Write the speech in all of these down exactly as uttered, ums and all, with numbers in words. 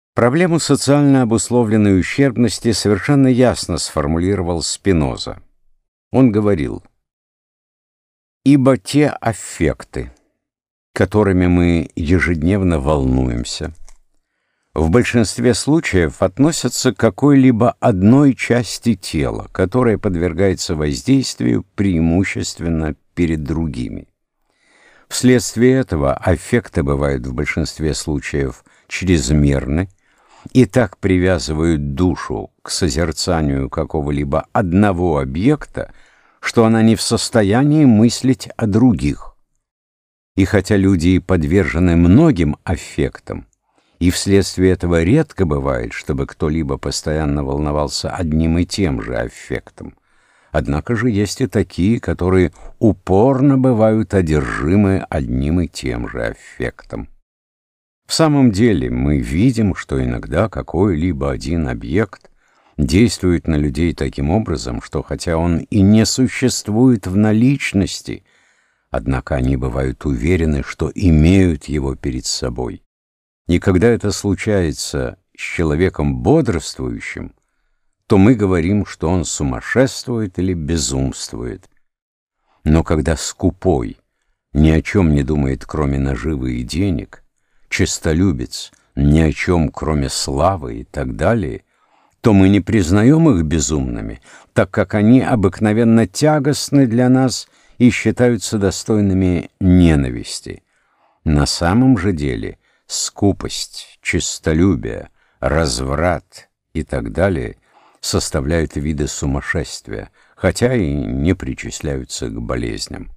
Проблему социально обусловленной ущербности совершенно ясно сформулировал Спиноза. Он говорил: «Ибо те аффекты, которыми мы ежедневно волнуемся, в большинстве случаев относятся к какой-либо одной части тела, которая подвергается воздействию преимущественно перед другими. Вследствие этого аффекты бывают в большинстве случаев чрезмерны и так привязывают душу к созерцанию какого-либо одного объекта, что она не в состоянии мыслить о других. И хотя люди и подвержены многим аффектам, и вследствие этого редко бывает, чтобы кто-либо постоянно волновался одним и тем же аффектом, однако же есть и такие, которые упорно бывают одержимы одним и тем же аффектом. В самом деле мы видим, что иногда какой-либо один объект действует на людей таким образом, что хотя он и не существует в наличности, однако они бывают уверены, что имеют его перед собой. И когда это случается с человеком бодрствующим, то мы говорим, что он сумасшествует или безумствует. Но когда скупой ни о чем не думает, кроме наживы и денег, честолюбец ни о чем, кроме славы и так далее, то мы не признаем их безумными, так как они обыкновенно тягостны для нас и считаются достойными ненависти. На самом же деле скупость, честолюбие, разврат и так далее составляют виды сумасшествия, хотя и не причисляются к болезням.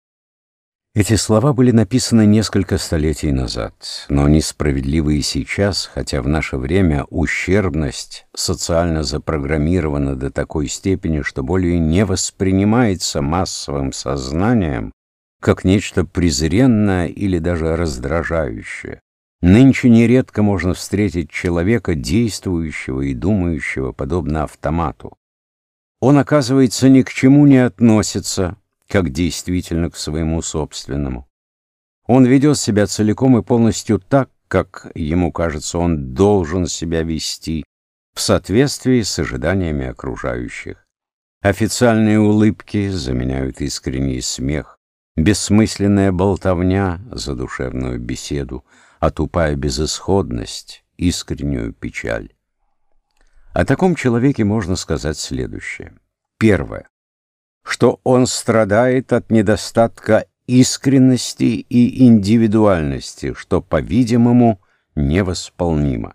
Эти слова были написаны несколько столетий назад, но они справедливы и сейчас, хотя в наше время ущербность социально запрограммирована до такой степени, что более не воспринимается массовым сознанием как нечто презренное или даже раздражающее. Нынче нередко можно встретить человека, действующего и думающего подобно автомату. Он, оказывается, ни к чему не относится, как действительно к своему собственному. Он ведет себя целиком и полностью так, как ему кажется, он должен себя вести, в соответствии с ожиданиями окружающих. Официальные улыбки заменяют искренний смех, бессмысленная болтовня — задушевную беседу, а тупая безысходность — искреннюю печаль. О таком человеке можно сказать следующее. Первое, что он страдает от недостатка искренности и индивидуальности, что, по-видимому, невосполнимо.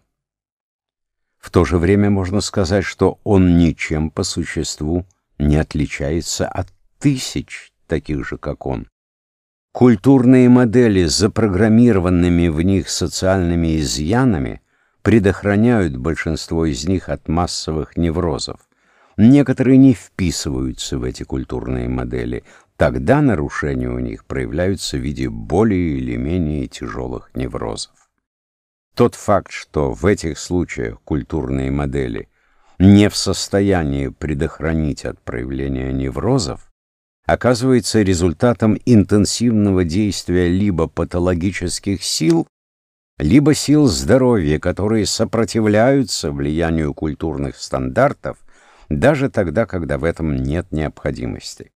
В то же время можно сказать, что он ничем по существу не отличается от тысяч таких же, как он. Культурные модели с запрограммированными в них социальными изъянами предохраняют большинство из них от массовых неврозов. Некоторые не вписываются в эти культурные модели, тогда нарушения у них проявляются в виде более или менее тяжелых неврозов. Тот факт, что в этих случаях культурные модели не в состоянии предохранить от проявления неврозов, оказывается результатом интенсивного действия либо патологических сил, либо сил здоровья, которые сопротивляются влиянию культурных стандартов, даже тогда, когда в этом нет необходимости.